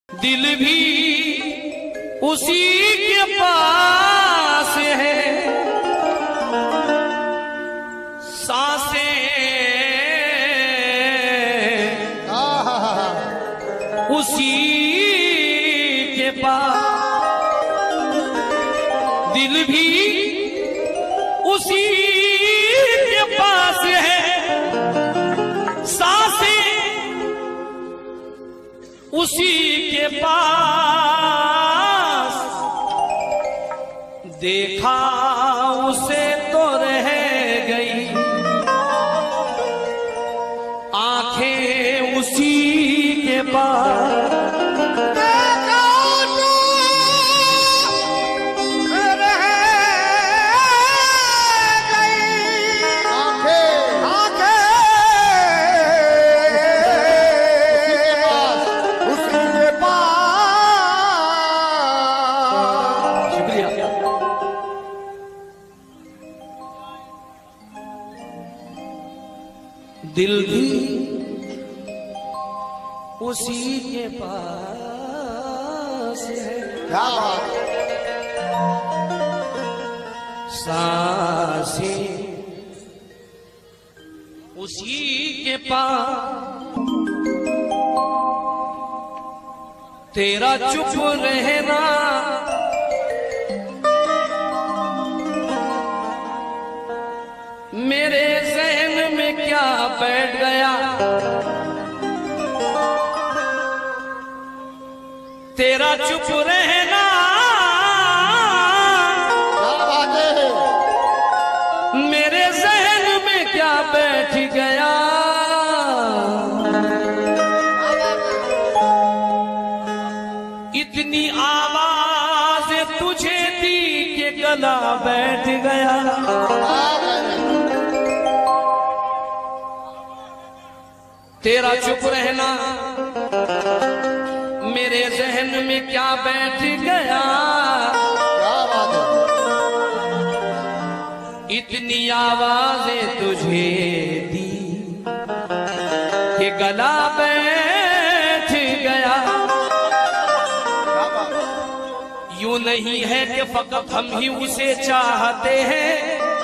दिल भी उसी के पास है, सांसें उसी के पास, दिल भी उसी के पास है, सांसें उसी के पास। देखा उसे तो रह गई आंखें उसी के पास। दिल भी उसी के पास है, सांसें उसी के पास। तेरा चुप रहना मेरे ज़हन में क्या बैठ गया, तेरा चुप रहना मेरे ज़हन में क्या बैठ गया। इतनी आवाज़ तुझे दी कि गला बैठ गया। तेरा चुप रहना मेरे ज़हन में क्या बैठ गया। इतनी आवाज़ें तुझे दी कि गला बैठ गया। यूं नहीं है कि फकत हम ही उसे चाहते हैं,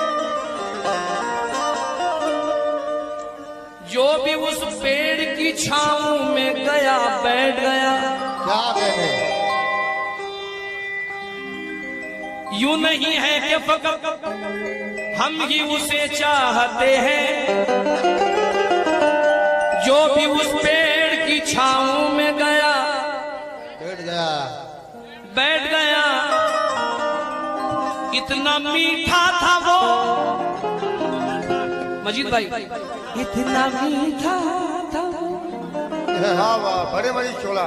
जो भी उस पेड़ की छांव में गया बैठ गया। यूं नहीं है कि फकत हम ही उसे चाहते हैं, जो भी उस पेड़ की छांव में गया बैठ गया। इतना मीठा था वो मजीद भाई, इतना मीठा था, हाँ वाह बड़े मरीज छोड़ा,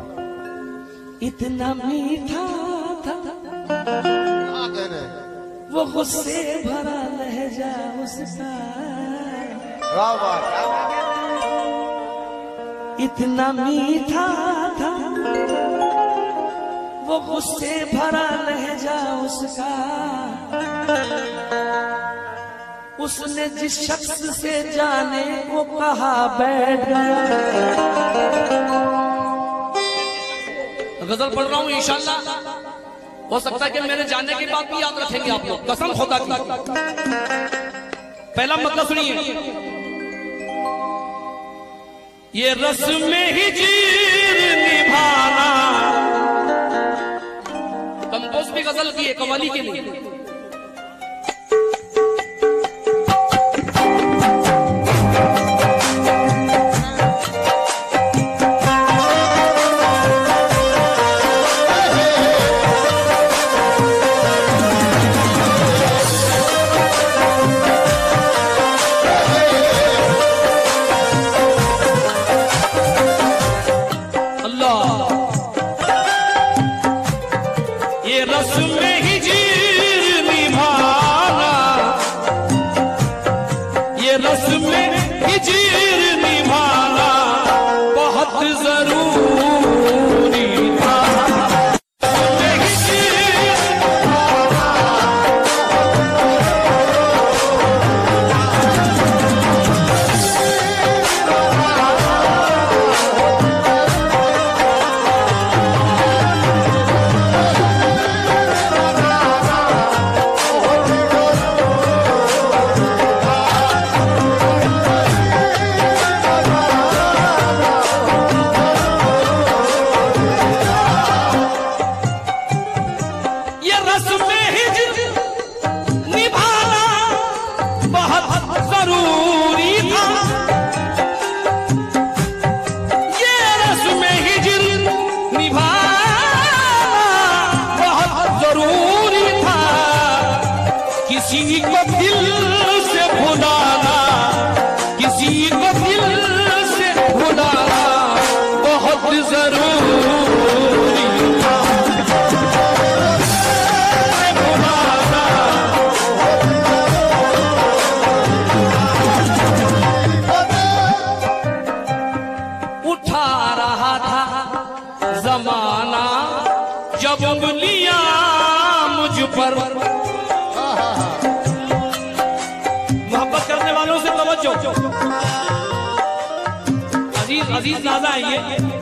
इतना मीठा था वो गुस्से भरा लहजा उसका। वाह वाह इतना मीठा था वो गुस्से भरा लहजा उसका। उसने जिस शख्स से जाने को कहा बैठ गया। गजल पढ़ रहा हूं इंशाल्लाह, हो सकता है कि मेरे जाने की बात भी याद रखेंगे आप लोग, कसम खुदा की। पहला मतलब सुनिए, ये रस्म हिजीर निभाना। कंपोज भी गजल की है कव्वाली के लिए। ये रस्म हिजीर जमाना जब उंगलियां मुझ पर। मोहब्बत करने वालों से तवज्जो। अजीज नाज़ा आइए।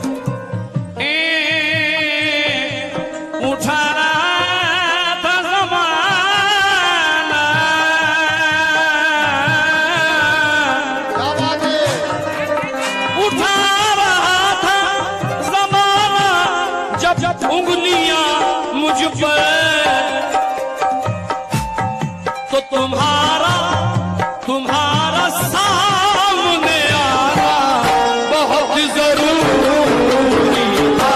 उठा था ज़माना, उठा रहा था ज़माना जब उंगलियां मुझ पर। तो तुम्हारा सामने आना बहुत जरूरी था।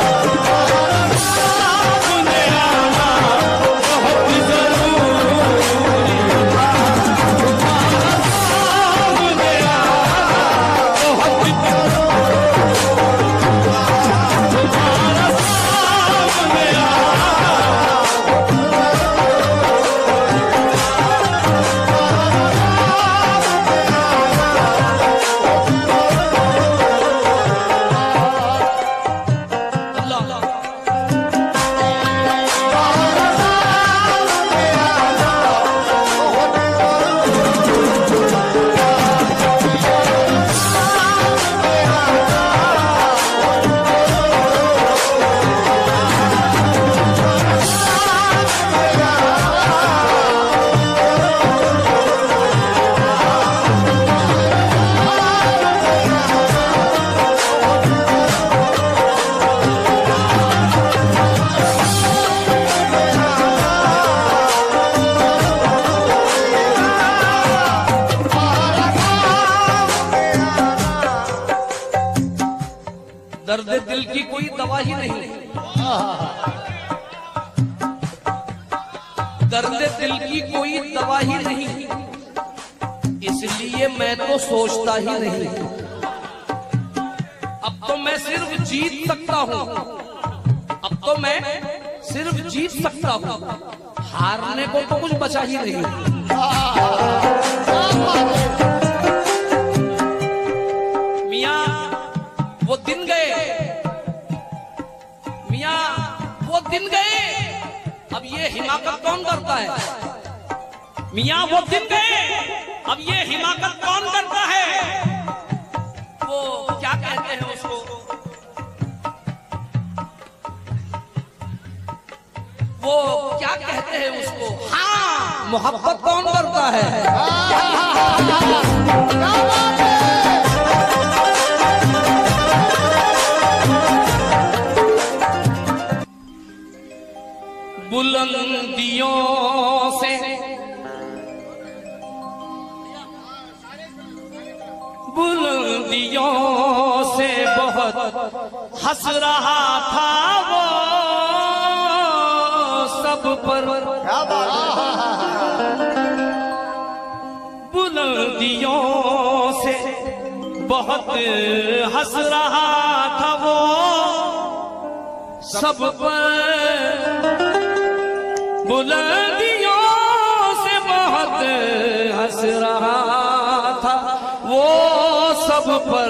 सामने आना बहुत जरूरी था। सामने आना बहुत जरूरी था। सामने दर्द दिल की कोई दवा ही नहीं। दर्द दिल की कोई दवा ही नहीं, इसलिए मैं तो सोचता ही नहीं। अब तो मैं सिर्फ जीत सकता हूँ, अब तो मैं सिर्फ जीत सकता हूँ, हारने को तो कुछ बचा ही नहीं। मियाँ वो दिन गए, मियाँ वो दिन गए, अब ये हिमाकत कौन करता है? मियाँ वो दिन गए, अब ये हिमाकत कौन करता है? वो क्या कहते हैं उसको, वो क्या कहते हैं उसको? हाँ, मोहब्बत कौन करता है? बुलंदियों से बुलंदियों से बहुत हंस रहा था वो सब पर। बुलंदियों से बहुत हंस रहा था वो सब पर। बुलंदियों से बहुत हंस रहा था वो सब पर।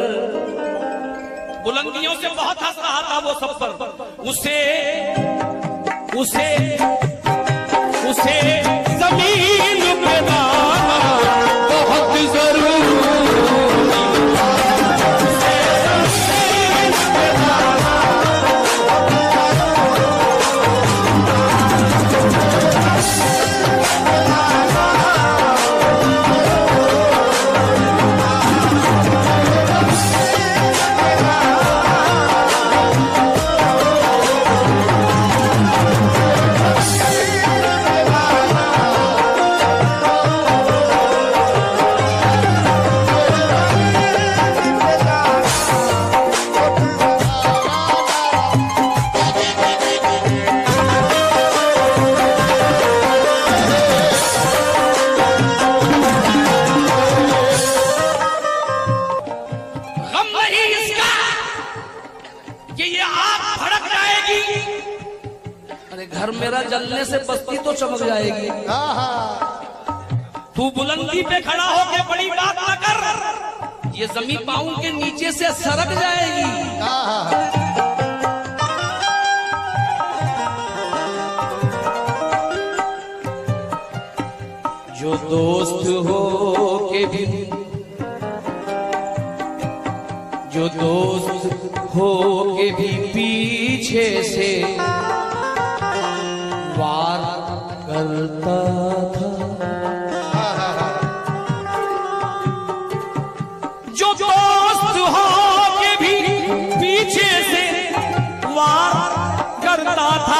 बुलंदियों से बहुत हंस रहा था वो सब पर। उसे उसे उसे जमीन पे लाना बहुत जरूरी था। उसे जमीन पे लाना घर मेरा जलने से बस्ती तो चमक जाएगी। तू बुलंदी पे खड़ा होके बड़ी बात न कर, ये जमीन पाँव के नीचे से सरक जाएगी। दोस्त हो के भी, जो दोस्त हो के भी पीछे से वार करता था, जो दोस्त हो के भी पीछे से वार करता था,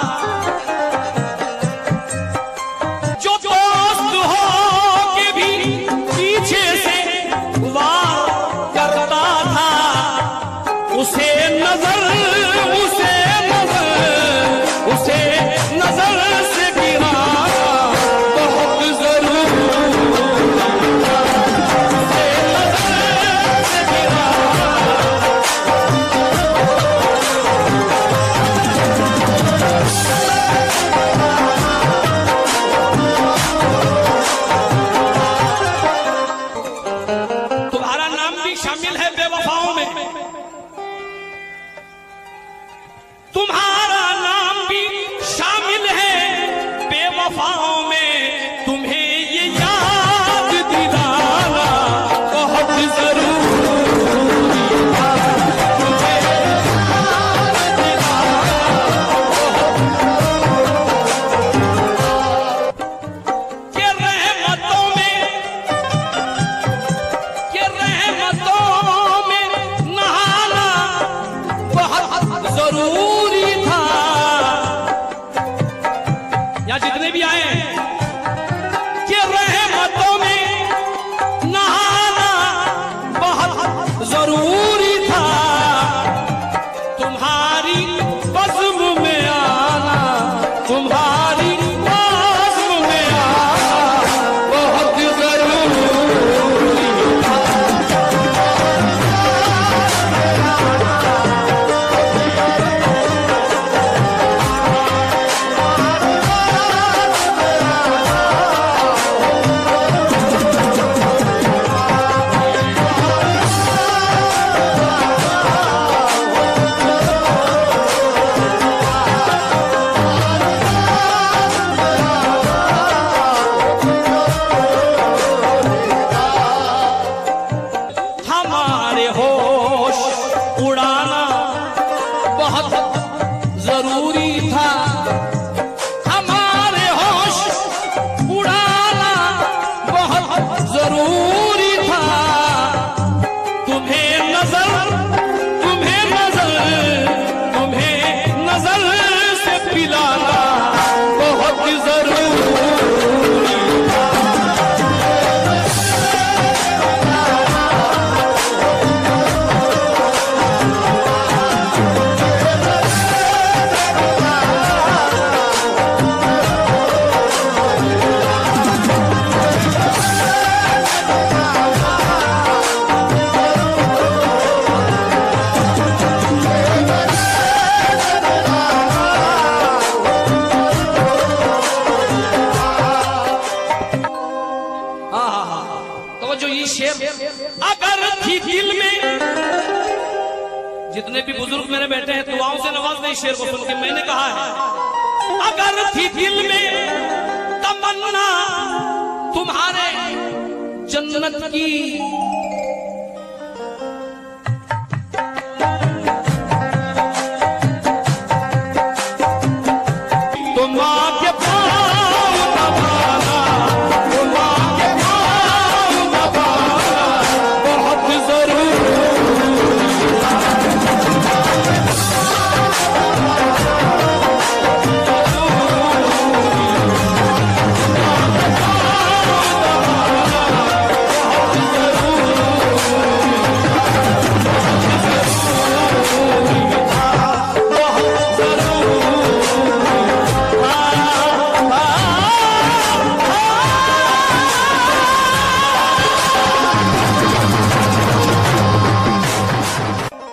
जो दोस्त हो के भी पीछे से वार करता था, उसे नजर से गिराना बहुत जरूरी था, उसे नजर से गिराना। तुम्हारा नाम भी शामिल है बेवफाओं में, तुम्हारा नाम भी शामिल है बेवफाओं में, तुम्हें ये याद दिलाना बहुत जरूरी था, तुम्हें याद दिलाना के रहमतों में नहाना बहुत जरूरी था। या जितने भी आए कि रहमतों में नहाना बहुत जरूरी था, तुम्हारी बज़्म में आना, तुम्हारी बज़्म में आना बहुत जरूरी था। हमारे होश उड़ाना बहुत जरूरी था, हमारे होश उड़ाना बहुत जरूरी था, तुम्हें नजर से पिलाना बहुत जरूरी था। तो जो ये शेर अगर थी दिल में, जितने भी बुजुर्ग मेरे बैठे हैं दुआओं से नवाजते इस शेर को सुन के, मैंने कहा है अगर थी दिल में तमन्ना तुम्हारे जन्नत की